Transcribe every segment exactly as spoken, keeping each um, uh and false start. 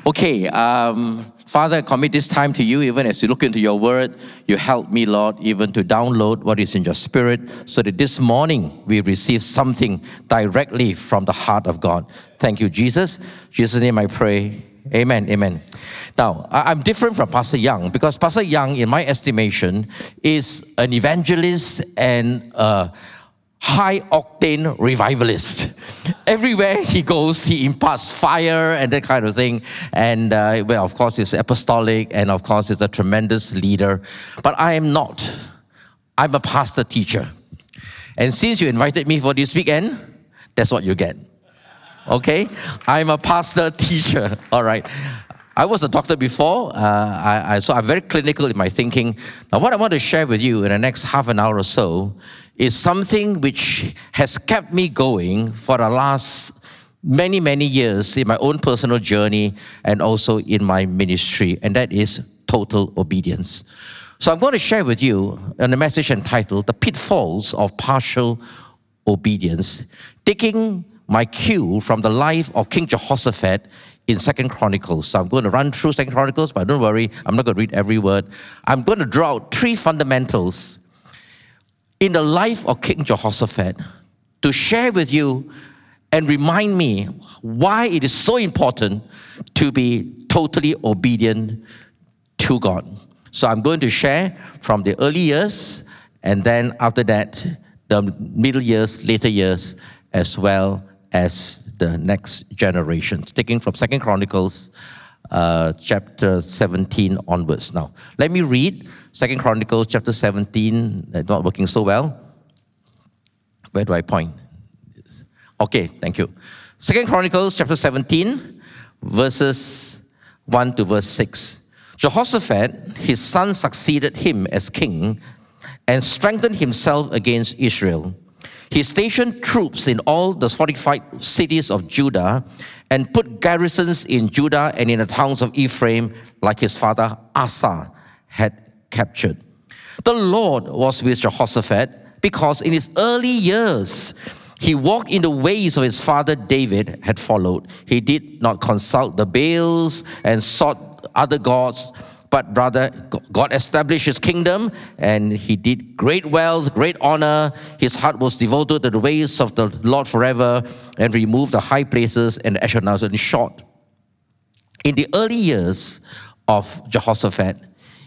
Okay, um, Father, I commit this time to you, even as you look into your word. You help me, Lord, even to download what is in your spirit, so that this morning we receive something directly from the heart of God. Thank you, Jesus. In Jesus' name I pray. Amen, amen. Now, I'm different from Pastor Young, because Pastor Young, in my estimation, is an evangelist and a high-octane revivalist. Everywhere he goes, he imparts fire and that kind of thing. And, uh, well, of course, he's apostolic, and of course, he's a tremendous leader. But I am not. I'm a pastor teacher. And since you invited me for this weekend, that's what you get. Okay? I'm a pastor teacher. All right. I was a doctor before, uh, I, I, so I'm very clinical in my thinking. Now, what I want to share with you in the next half an hour or so is something which has kept me going for the last many, many years in my own personal journey and also in my ministry, and that is total obedience. So I'm going to share with you in a message entitled The Pitfalls of Partial Obedience, taking my cue from the life of King Jehoshaphat in Second Chronicles. So I'm going to run through Second Chronicles, but don't worry, I'm not going to read every word. I'm going to draw out three fundamentals in the life of King Jehoshaphat to share with you and remind me why it is so important to be totally obedient to God. So I'm going to share from the early years, and then after that, the middle years, later years, as well as the next generation, taking from Second Chronicles uh, chapter seventeen onwards. Now, let me read Second Chronicles chapter seventeen. It's not working so well. Where do I point? Okay, thank you. Second Chronicles chapter seventeen, verses one to verse six. Jehoshaphat, his son, succeeded him as king and strengthened himself against Israel. He stationed troops in all the fortified cities of Judah and put garrisons in Judah and in the towns of Ephraim, like his father Asa had captured. The Lord was with Jehoshaphat because in his early years, he walked in the ways of his father David had followed. He did not consult the Baals and sought other gods, but rather God established his kingdom, and he did great wealth, great honor. His heart was devoted to the ways of the Lord forever, and removed the high places and the Asherah. In short, in the early years of Jehoshaphat,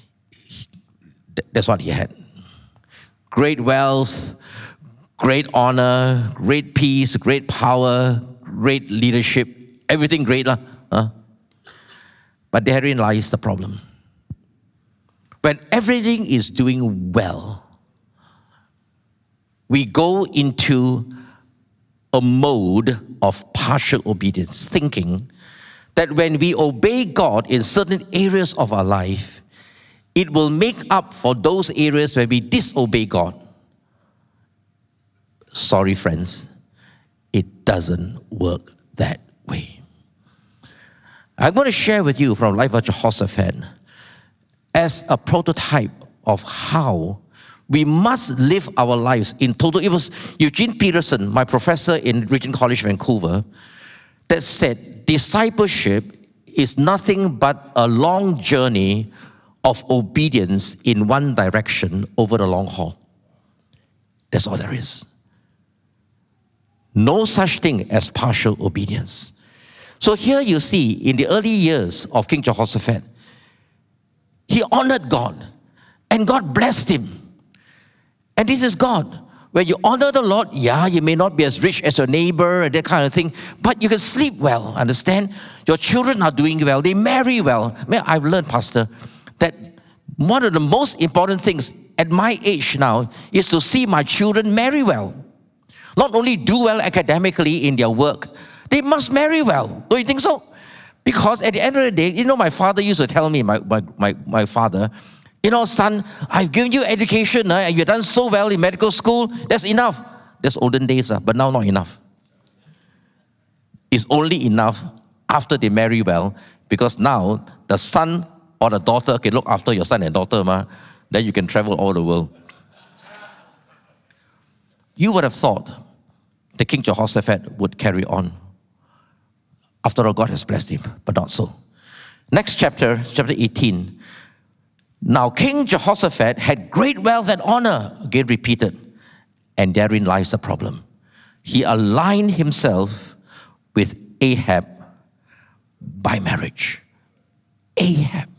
that's what he had. Great wealth, great honor, great peace, great power, great leadership, everything great. Huh? But therein lies the problem. When everything is doing well, we go into a mode of partial obedience, thinking that when we obey God in certain areas of our life, it will make up for those areas where we disobey God. Sorry, friends, it doesn't work that way. I'm going to share with you from the life of Jehoshaphat as a prototype of how we must live our lives in total. It was Eugene Peterson, my professor in Regent College, Vancouver, that said discipleship is nothing but a long journey of obedience in one direction over the long haul. That's all there is. No such thing as partial obedience. So here you see, in the early years of King Jehoshaphat, he honored God, and God blessed him. And this is God. When you honor the Lord, yeah, you may not be as rich as your neighbor and that kind of thing, but you can sleep well, understand? Your children are doing well, they marry well. Man, I've learned, Pastor, that one of the most important things at my age now is to see my children marry well. Not only do well academically in their work, they must marry well. Don't you think so? Because at the end of the day, you know, my father used to tell me, my, my, my, my father, you know, son, I've given you education, uh, and you've done so well in medical school, that's enough. That's olden days, uh, but now not enough. It's only enough after they marry well, because now the son or the daughter can look after your son and daughter, ma. Then you can travel all the world. You would have thought the King Jehoshaphat would carry on. After all, God has blessed him, but not so. Next chapter, chapter eighteen. Now King Jehoshaphat had great wealth and honor, again repeated, and therein lies the problem. He aligned himself with Ahab by marriage. Ahab.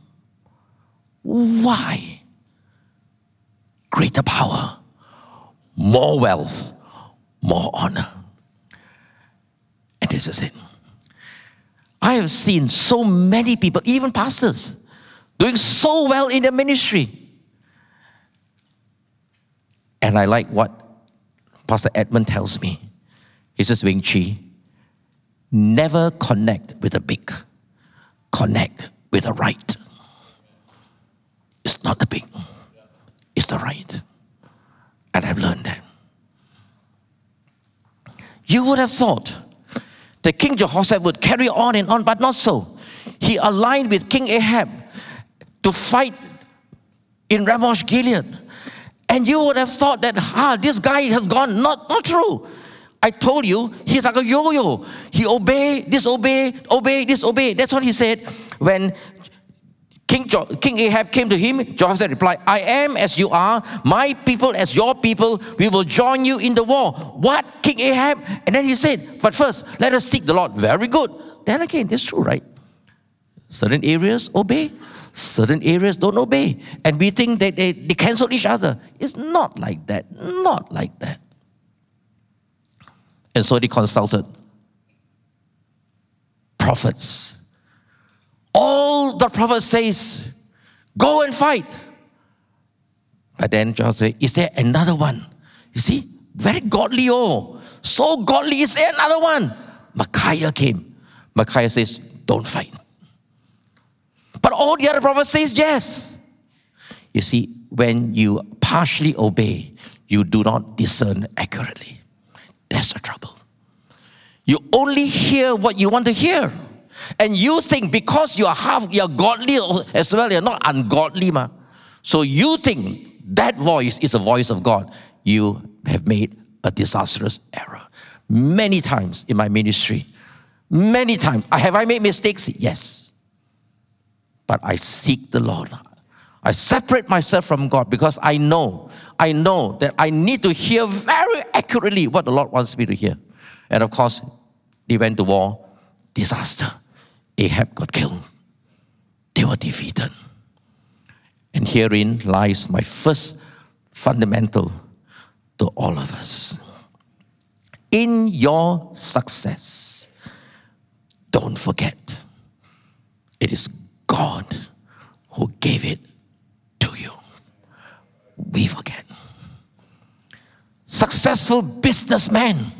Why? Greater power, more wealth, more honor. And this is it. I have seen so many people, even pastors, doing so well in their ministry. And I like what Pastor Edmund tells me. He says, Wing Chi, never connect with the big. Connect with the right. It's not the big. It's the right. And I've learned that. You would have thought that King Jehoshaphat would carry on and on, but not so. He aligned with King Ahab to fight in Ramosh Gilead. And you would have thought that, ah, this guy has gone. Not, not true. I told you, he's like a yo-yo. He obey, disobey, obey, disobey. That's what he said when King, jo- King Ahab came to him. Jehoshaphat replied, I am as you are, my people as your people. We will join you in the war. What, King Ahab? And then he said, but first, let us seek the Lord. Very good. Then again, that's true, right? Certain areas obey, certain areas don't obey. And we think that they, they cancel each other. It's not like that. Not like that. And so they consulted prophets. All the prophet says, go and fight. But then Joshua said, is there another one? You see, very godly, oh. So godly, is there another one? Micaiah came. Micaiah says, don't fight. But all the other prophets says yes. You see, when you partially obey, you do not discern accurately. That's the trouble. You only hear what you want to hear. And you think because you are half, you are godly as well, you're not ungodly. Ma. So you think that voice is the voice of God. You have made a disastrous error. Many times in my ministry, many times. Have I made mistakes? Yes. But I seek the Lord. I separate myself from God because I know, I know that I need to hear very accurately what the Lord wants me to hear. And of course, they went to war, disaster. Ahab got killed. They were defeated. And herein lies my first fundamental to all of us. In your success, don't forget, it is God who gave it to you. We forget. Successful businessmen,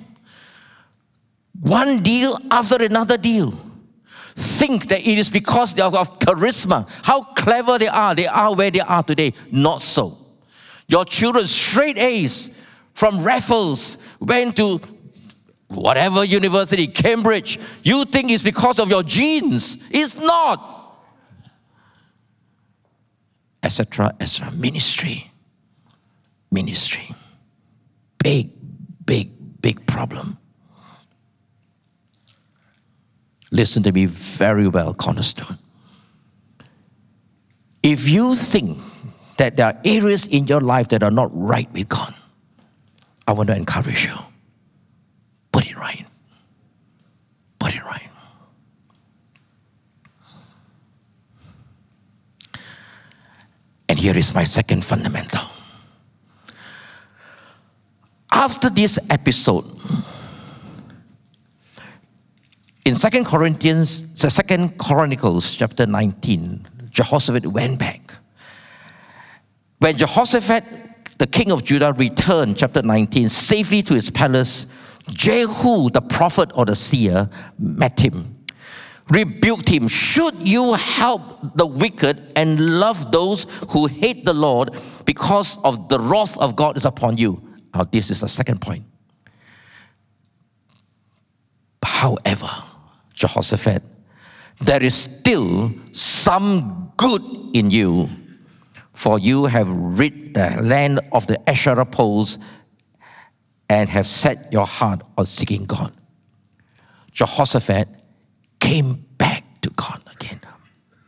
one deal after another deal, think that it is because they are of charisma, how clever they are, they are where they are today. Not so. Your children, straight A's from Raffles, went to whatever university, Cambridge. You think it's because of your genes. It's not. Etc., et cetera. Ministry. Ministry. Big, big, big problem. Listen to me very well, Cornerstone. If you think that there are areas in your life that are not right with God, I want to encourage you. Put it right. Put it right. And here is my second fundamental. After this episode, in Second Corinthians, the Second Chronicles, chapter nineteen, Jehoshaphat went back. When Jehoshaphat, the king of Judah, returned, chapter nineteen, safely to his palace, Jehu, the prophet or the seer, met him, rebuked him. Should you help the wicked and love those who hate the Lord, because of the wrath of God is upon you? Now, this is the second point. However, Jehoshaphat, there is still some good in you, for you have rid the land of the Asherah poles and have set your heart on seeking God. Jehoshaphat came back to God again.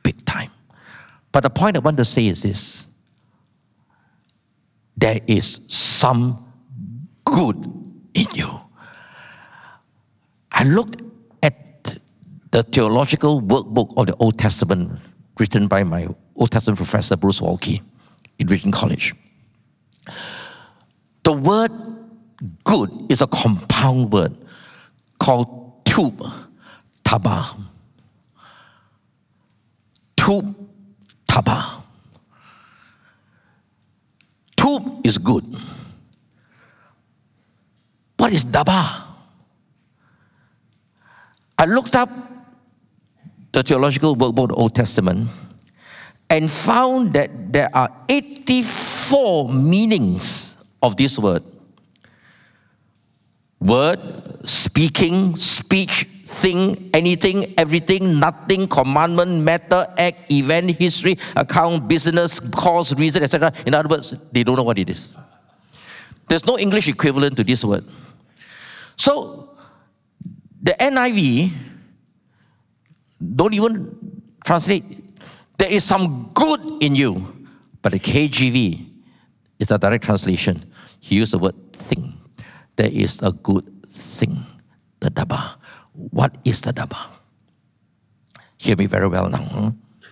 But the point I want to say is this. There is some good in you. I looked at the theological workbook of the Old Testament written by my Old Testament professor, Bruce Waltke, in Regent College. The word good is a compound word called tub, taba. Tub, taba. Tub is good. What is daba? I looked up the theological workbook of the Old Testament and found that there are eighty-four meanings of this word. Word, speaking, speech, thing, anything, everything, nothing, commandment, matter, act, event, history, account, business, cause, reason, et cetera. In other words, they don't know what it is. There's no English equivalent to this word. So, the N I V don't even translate. There is some good in you. But the K J V is a direct translation. He used the word thing. There is a good thing. The daba. What is the daba? Hear me very well now. Hmm?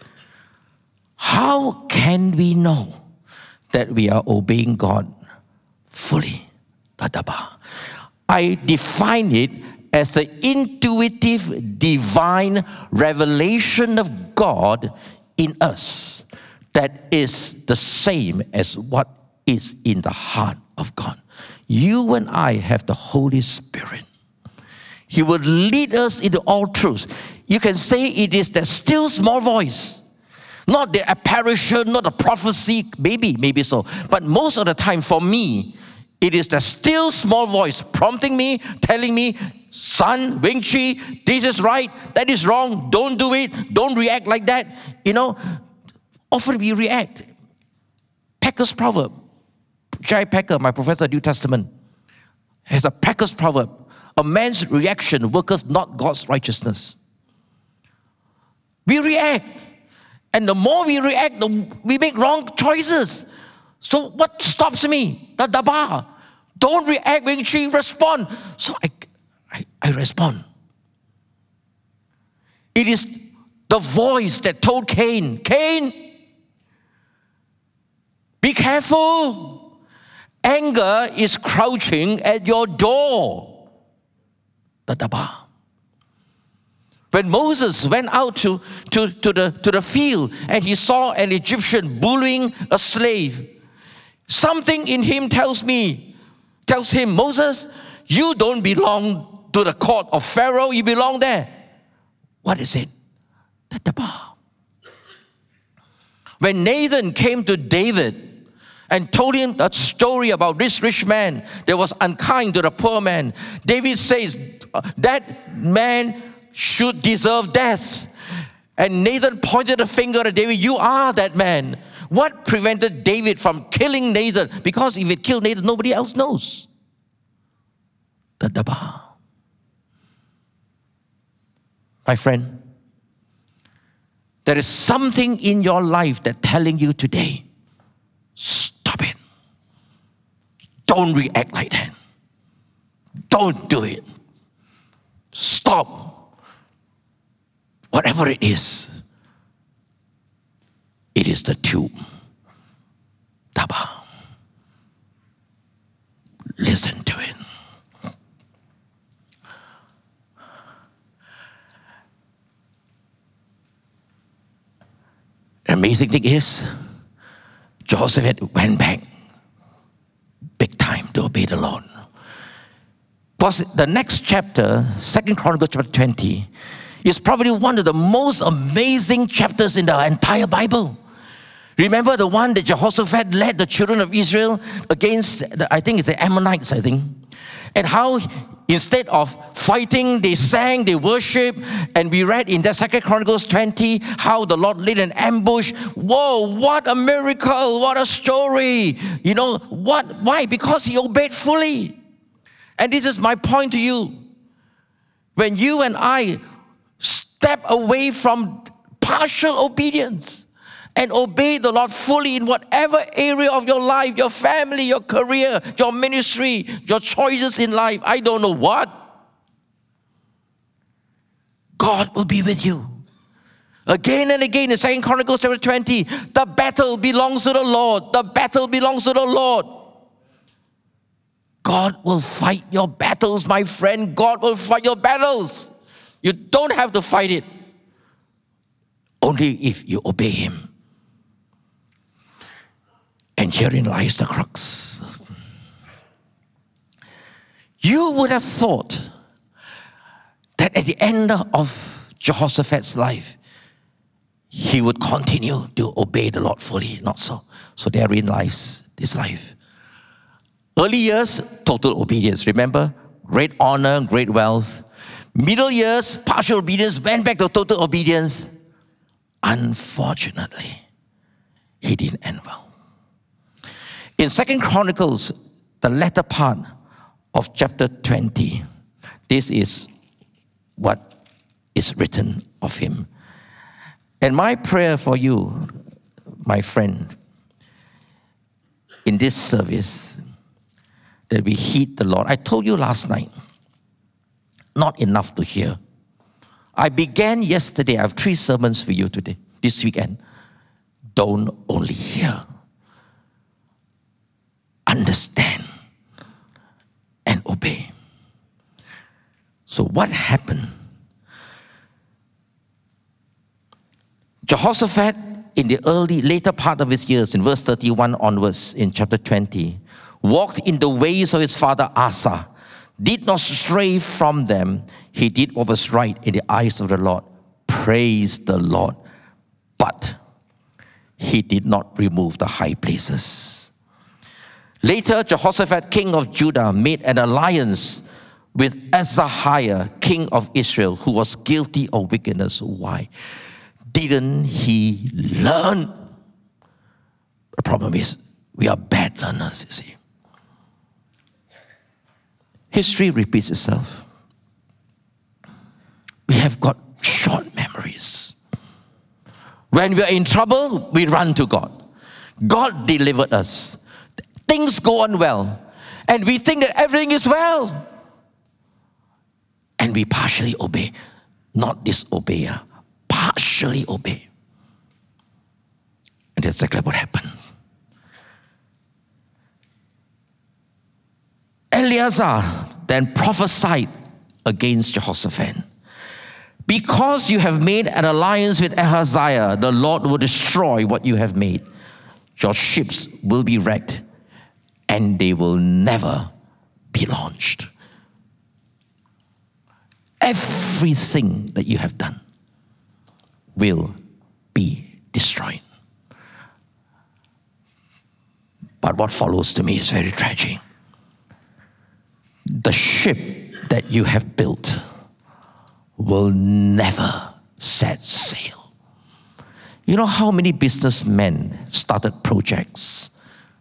How can we know that we are obeying God fully? The daba. I define it as an intuitive, divine revelation of God in us that is the same as what is in the heart of God. You and I have the Holy Spirit. He will lead us into all truths. You can say it is that still small voice. Not the apparition, not the prophecy, maybe, maybe so. But most of the time for me, it is the still small voice prompting me, telling me, son, Wing Chi, this is right, that is wrong, don't do it, don't react like that. You know, often we react. Packer's proverb. J I Packer, my professor of New Testament, has a Packer's proverb. A man's reaction worketh not God's righteousness. We react. And the more we react, the, we make wrong choices. So what stops me? The daba. Don't react, Wing Chi, respond. So I, I, I respond. It is the voice that told Cain, Cain, be careful. Anger is crouching at your door. The daba. When Moses went out to, to, to, the, to the field and he saw an Egyptian bullying a slave, something in him tells me, tells him, Moses, you don't belong to the court of Pharaoh, you belong there. What is it? The daba. When Nathan came to David and told him a story about this rich man that was unkind to the poor man, David says, that man should deserve death. And Nathan pointed a finger at David, you are that man. What prevented David from killing Nathan? Because if it killed Nathan, nobody else knows. The daba. My friend, there is something in your life that's telling you today, stop it. Don't react like that. Don't do it. Stop. Whatever it is, it is the tube. Daba. Listen to it. The amazing thing is, Jehoshaphat went back big time to obey the Lord. Because the next chapter, Second Chronicles chapter twenty, is probably one of the most amazing chapters in the entire Bible. Remember the one that Jehoshaphat led the children of Israel against, the, I think it's the Ammonites, I think. And how instead of fighting, they sang, they worshiped. And we read in that Second Chronicles twenty, how the Lord laid an ambush. Whoa, what a miracle, what a story. You know, what? Why? Because he obeyed fully. And this is my point to you. When you and I step away from partial obedience and obey the Lord fully in whatever area of your life, your family, your career, your ministry, your choices in life, I don't know what, God will be with you. Again and again in Second Chronicles chapter twenty, the battle belongs to the Lord. The battle belongs to the Lord. God will fight your battles, my friend. God will fight your battles. You don't have to fight it. Only if you obey Him. And herein lies the crux. You would have thought that at the end of Jehoshaphat's life, he would continue to obey the Lord fully. Not so. So therein lies this life. Early years, total obedience. Remember? Great honor, great wealth. Middle years, partial obedience, went back to total obedience. Unfortunately, he didn't end well. In Second Chronicles, the latter part of chapter twenty, this is what is written of him. And my prayer for you, my friend, in this service, that we heed the Lord. I told you last night, not enough to hear. I began yesterday, I have three sermons for you today, this weekend. Don't only hear. Understand and obey. So what happened? Jehoshaphat, in the early, later part of his years, in verse thirty-one onwards, in chapter twenty, walked in the ways of his father Asa, did not stray from them. He did what was right in the eyes of the Lord. Praise the Lord. But he did not remove the high places. Later, Jehoshaphat, king of Judah, made an alliance with Azariah, king of Israel, who was guilty of wickedness. Why? Didn't he learn? The problem is, we are bad learners, you see. History repeats itself. We have got short memories. When we are in trouble, we run to God. God delivered us. Things go on well. And we think that everything is well. And we partially obey. Not disobey, partially obey. And that's exactly what happened. Eleazar then prophesied against Jehoshaphat. Because you have made an alliance with Ahaziah, the Lord will destroy what you have made. Your ships will be wrecked, and they will never be launched. Everything that you have done will be destroyed. But what follows to me is very tragic. The ship that you have built will never set sail. You know how many businessmen started projects,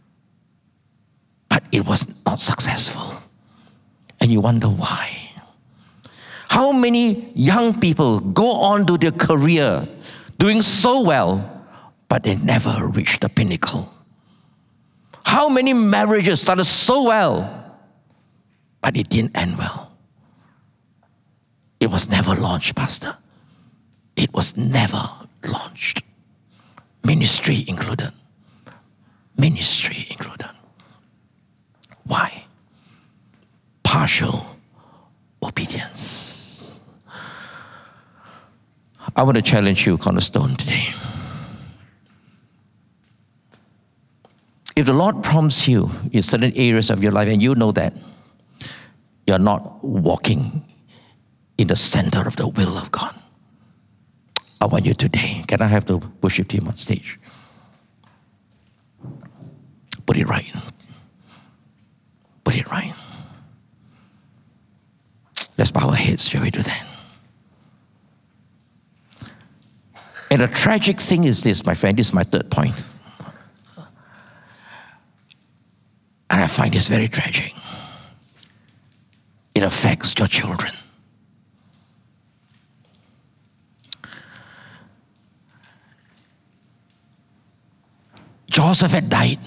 but it was not successful. And you wonder why. How many young people go on to their career doing so well, but they never reach the pinnacle. How many marriages started so well, but it didn't end well. It was never launched, Pastor. It was never launched. Ministry included. Ministry included. Why? Partial obedience. I want to challenge you, Cornerstone, today. If the Lord prompts you in certain areas of your life, and you know that you're not walking in the center of the will of God, I want you today, can I have the worship team on stage? Put it right. Put it right. Let's bow our heads, shall we do that? And the tragic thing is this, my friend, this is my third point. And I find this very tragic. It affects your children. Jehoshaphat died.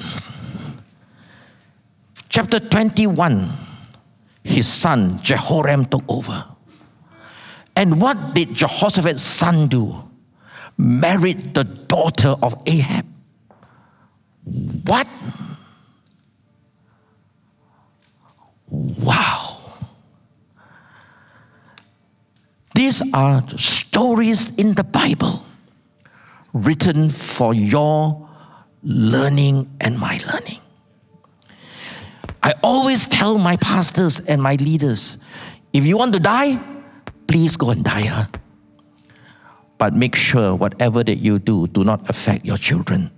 Chapter twenty-one, his son Jehoram took over. And what did Jehoshaphat's son do? Married the daughter of Ahab. What? Wow. These are stories in the Bible written for your learning and my learning. I always tell my pastors and my leaders, if you want to die, please go and die. Huh? But make sure whatever that you do, do not affect your children.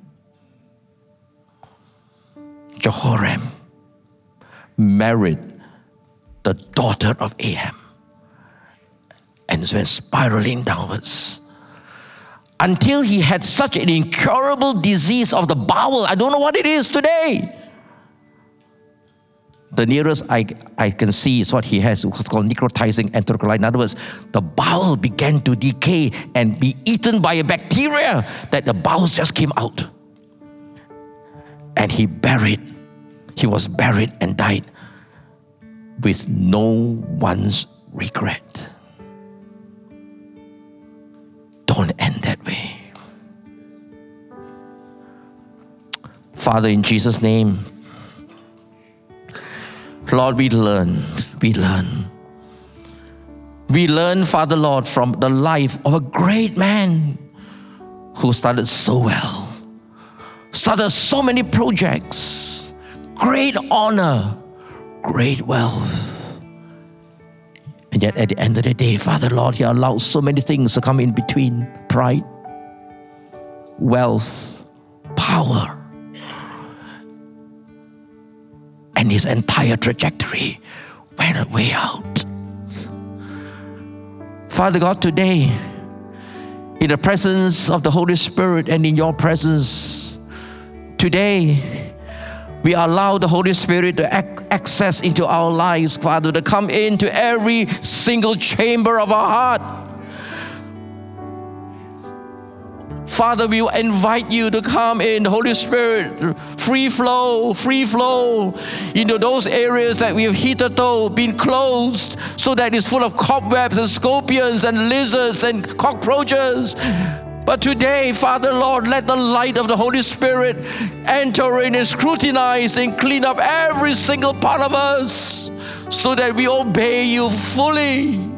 Jehoram married the daughter of Ahab and went spiraling downwards until he had such an incurable disease of the bowel. I don't know what it is today. The nearest I, I can see is what he has, what's called necrotizing enterocolitis. In other words, the bowel began to decay and be eaten by a bacteria that the bowels just came out. And he buried, he was buried and died with no one's regret. Don't end that way. Father, in Jesus' name, Lord, we learn, we learn. We learn, Father Lord, from the life of a great man who started so well, started so many projects, great honor, great wealth. And yet at the end of the day, Father Lord, He allowed so many things to come in between: pride, wealth, power. And his entire trajectory went way out. Father God, today, in the presence of the Holy Spirit and in your presence, today, we allow the Holy Spirit to ac- access into our lives, Father, to come into every single chamber of our heart. Father, we invite you to come in, Holy Spirit, free flow, free flow into those areas that we have hitherto been closed, so that it's full of cobwebs and scorpions and lizards and cockroaches. But today, Father Lord, let the light of the Holy Spirit enter in and scrutinize and clean up every single part of us, so that we obey you fully.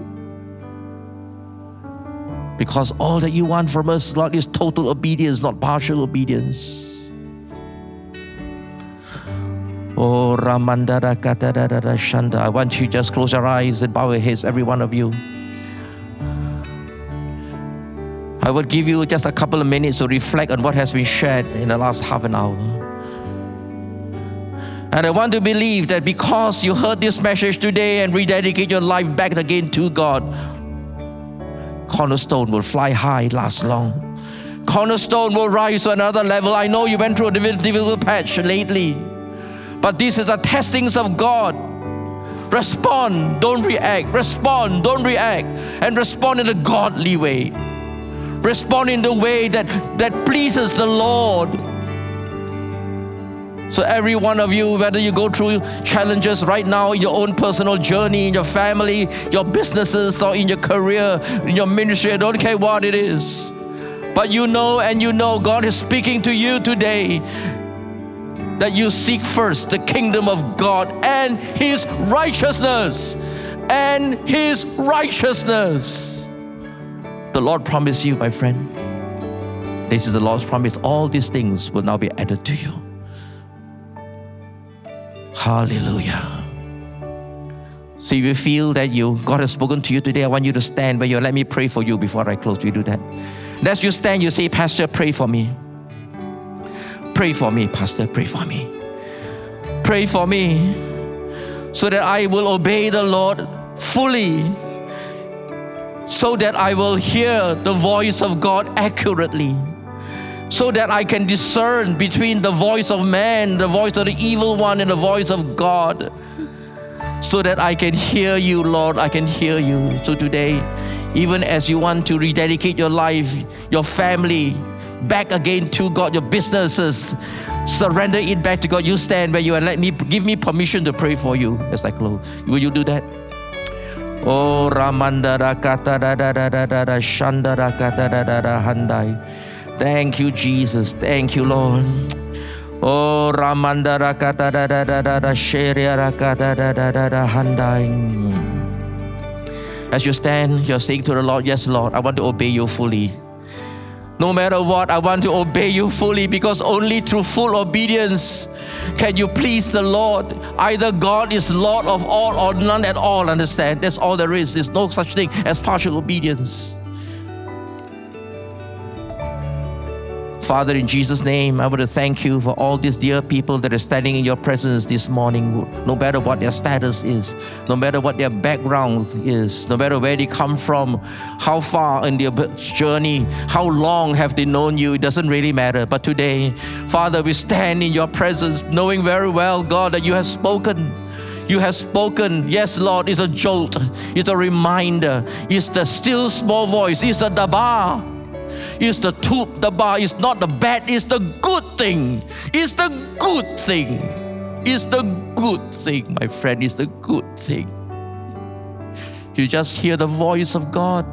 Because all that you want from us, Lord, is total obedience, not partial obedience. Oh, Ramandara Katadara Shanda. I want you to just close your eyes and bow your heads, every one of you. I will give you just a couple of minutes to reflect on what has been shared in the last half an hour. And I want to believe that because you heard this message today and rededicate your life back again to God, Cornerstone will fly high, last long. Cornerstone will rise to another level. I know you went through a difficult patch lately, but this is the testings of God. Respond, don't react. Respond, don't react. And respond in a godly way. Respond in the way that, that pleases the Lord. So every one of you, whether you go through challenges right now in your own personal journey, in your family, your businesses, or in your career, in your ministry, I don't care what it is. But you know and you know God is speaking to you today, that you seek first the kingdom of God and His righteousness. And His righteousness. The Lord promised you, my friend. This is the Lord's promise. All these things will now be added to you. Hallelujah. So if you feel that you God has spoken to you today, I want you to stand where you are. Let me pray for you before I close. We do that. As you stand, you say, Pastor, pray for me. Pray for me, Pastor, pray for me. Pray for me so that I will obey the Lord fully, so that I will hear the voice of God accurately, so that I can discern between the voice of man, the voice of the evil one, and the voice of God, so that I can hear you, Lord, I can hear you. So today, even as you want to rededicate your life, your family, back again to God. Your businesses, surrender it back to God. You stand where you are. Let me give me permission to pray for you as I close. Will you do that? Oh, Ramandara kata da da da da da da Shandara kata da da da handai. Thank you, Jesus. Thank you, Lord. Oh, Ramandara kata da da da da da Sheria kata da da da da handai. As you stand, you're saying to the Lord, yes, Lord, I want to obey you fully. No matter what, I want to obey you fully, because only through full obedience can you please the Lord. Either God is Lord of all or none at all, understand? That's all there is. There's no such thing as partial obedience. Father, in Jesus' name, I want to thank you for all these dear people that are standing in your presence this morning, no matter what their status is, no matter what their background is, no matter where they come from, how far in their journey, how long have they known you, it doesn't really matter. But today, Father, we stand in your presence knowing very well, God, that you have spoken. You have spoken. Yes, Lord, it's a jolt. It's a reminder. It's the still small voice. It's the dabar. It's the tube, the bar. It's not the bad, it's the good thing. It's the good thing. It's the good thing, my friend. It's the good thing. You just hear the voice of God.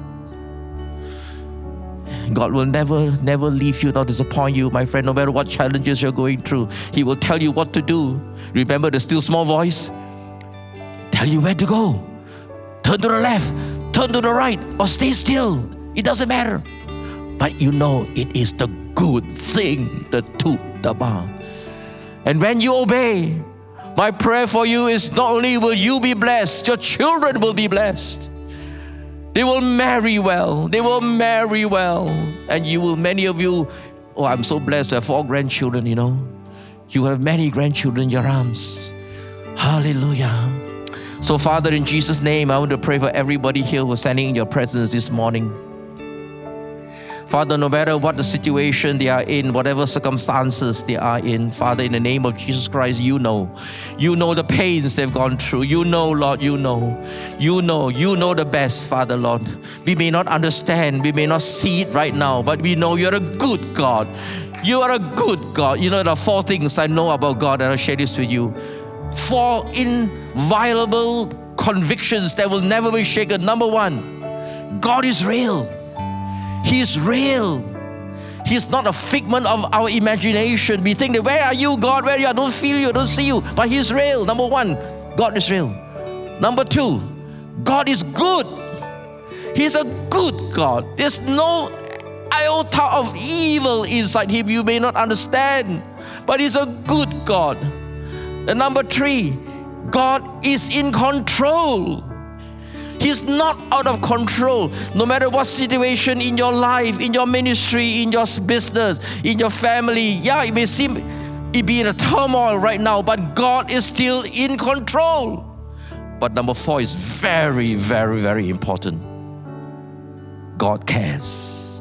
God will never, never leave you nor disappoint you, my friend. No matter what challenges you're going through, He will tell you what to do. Remember the still small voice? Tell you where to go. Turn to the left, turn to the right, or stay still. It doesn't matter. But you know it is the good thing, the tu, the ba. And when you obey, my prayer for you is not only will you be blessed, your children will be blessed. They will marry well. They will marry well. And you will, many of you, oh, I'm so blessed to have four grandchildren, you know. You have many grandchildren in your arms. Hallelujah. So Father, in Jesus' name, I want to pray for everybody here who is standing in your presence this morning. Father, no matter what the situation they are in, whatever circumstances they are in, Father, in the name of Jesus Christ, you know. You know the pains they've gone through. You know, Lord, you know. You know, you know the best, Father, Lord. We may not understand, we may not see it right now, but we know you're a good God. You are a good God. You know, there are four things I know about God, and I'll share this with you. Four inviolable convictions that will never be shaken. Number one, God is real. He's real. He's not a figment of our imagination. We think that, where are you, God? Where are you? I don't feel you, I don't see you. But He's real. Number one, God is real. Number two, God is good. He's a good God. There's no iota of evil inside Him. You may not understand, but He's a good God. And number three, God is in control. He's not out of control. No matter what situation in your life, in your ministry, in your business, in your family. Yeah, it may seem it be in a turmoil right now, but God is still in control. But number four is very, very, very important. God cares.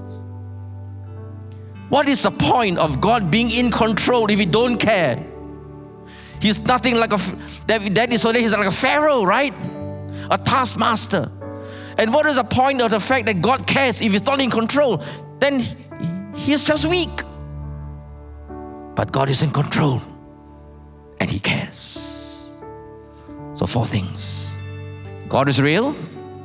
What is the point of God being in control if He don't care? He's nothing like a, that, that is only, He's like a Pharaoh, right? A taskmaster. And what is the point of the fact that God cares if He's not in control? Then He's just weak. But God is in control and He cares. So four things. God is real.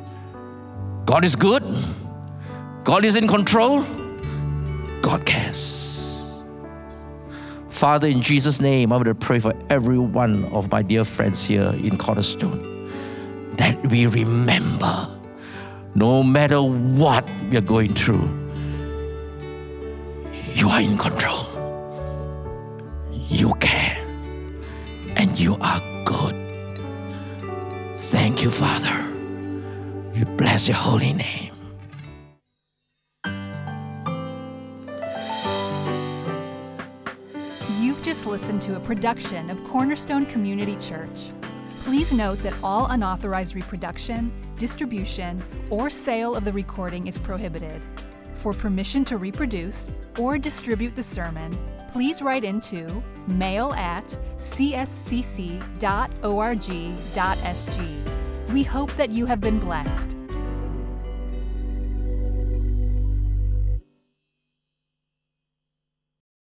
God is good. God is in control. God cares. Father, in Jesus' name, I want to pray for every one of my dear friends here in Cornerstone, that we remember, no matter what we are going through, you are in control. You care. And you are good. Thank you, Father. We bless your holy name. You've just listened to a production of Cornerstone Community Church. Please note that all unauthorized reproduction, distribution, or sale of the recording is prohibited. For permission to reproduce or distribute the sermon, please write into mail at c s c c dot org dot s g. We hope that you have been blessed.